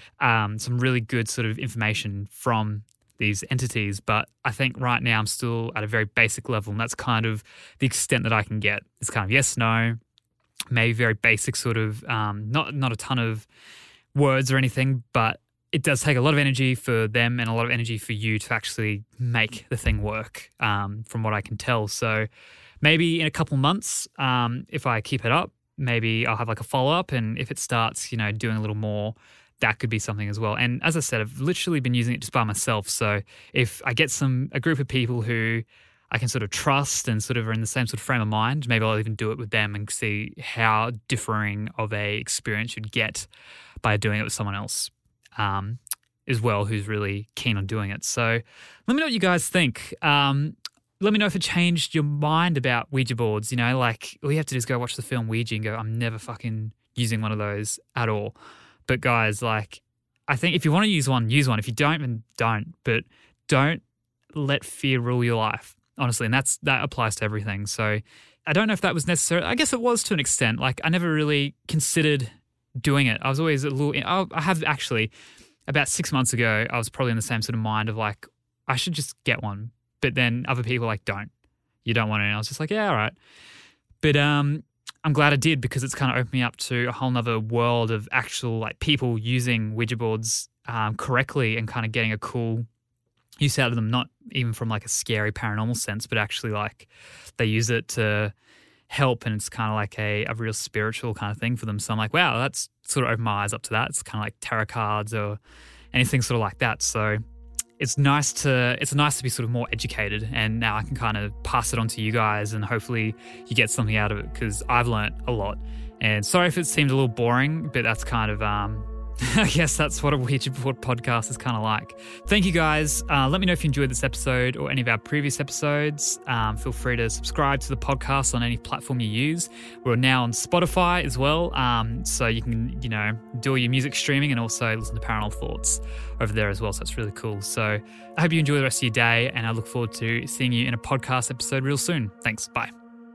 um, some really good sort of information from these entities. But I think right now I'm still at a very basic level, and that's kind of the extent that I can get. It's kind of yes, no, maybe very basic sort of, um, not not a ton of words or anything, but it does take a lot of energy for them and a lot of energy for you to actually make the thing work, um, from what I can tell. So maybe in a couple months, um, if I keep it up, maybe I'll have like a follow-up, and if it starts, you know, doing a little more, that could be something as well. And as I said, I've literally been using it just by myself. So if I get some a group of people who I can sort of trust and sort of are in the same sort of frame of mind, maybe I'll even do it with them and see how differing of a experience you'd get by doing it with someone else um, as well, who's really keen on doing it. So let me know what you guys think. Um, let me know if it changed your mind about Ouija boards. You know, like all you have to do is go watch the film Ouija and go, I'm never fucking using one of those at all. But guys, like, I think if you want to use one, use one. If you don't, then don't. But don't let fear rule your life, honestly. And that's that applies to everything. So I don't know if that was necessary. I guess it was to an extent. Like, I never really considered doing it. I was always a little, I have actually, about six months ago, I was probably in the same sort of mind of like, I should just get one. But then other people were like, don't. You don't want it. And I was just like, yeah, all right. But um, I'm glad I did, because it's kind of opened me up to a whole nother world of actual like people using Ouija boards um, correctly and kind of getting a cool use out of them, not even from like a scary paranormal sense, but actually like they use it to help, and it's kind of like a, a real spiritual kind of thing for them. So I'm like, wow, that's sort of opened my eyes up to that. It's kind of like tarot cards or anything sort of like that. So it's nice to it's nice to be sort of more educated, and now I can kind of pass it on to you guys, and hopefully you get something out of it, because I've learnt a lot. And sorry if it seemed a little boring, but that's kind of um I guess that's what a Ouija board podcast is kind of like. Thank you guys. Uh, let me know if you enjoyed this episode or any of our previous episodes. Um, feel free to subscribe to the podcast on any platform you use. We're now on Spotify as well, um, so you can, you know, do all your music streaming and also listen to Paranormal Thoughts over there as well. So that's really cool. So I hope you enjoy the rest of your day, and I look forward to seeing you in a podcast episode real soon. Thanks. Bye.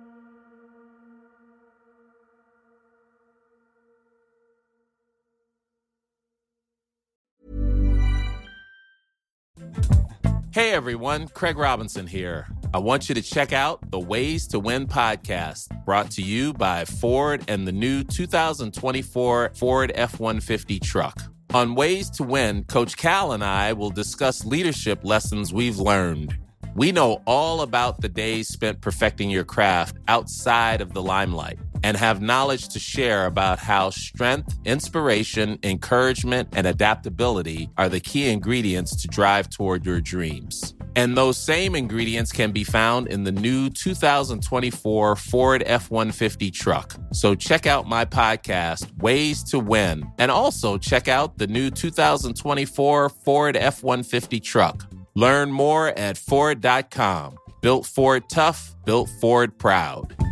Hey everyone, Craig Robinson here. I want you to check out the Ways to Win podcast, brought to you by Ford and the new two thousand twenty-four Ford F one fifty truck. On Ways to Win, Coach Cal and I will discuss leadership lessons we've learned. We know all about the days spent perfecting your craft outside of the limelight, and have knowledge to share about how strength, inspiration, encouragement, and adaptability are the key ingredients to drive toward your dreams. And those same ingredients can be found in the new two thousand twenty-four Ford F one fifty truck. So check out my podcast, Ways to Win, and also check out the new two thousand twenty-four Ford F one fifty truck. Learn more at Ford dot com. Built Ford tough, built Ford proud.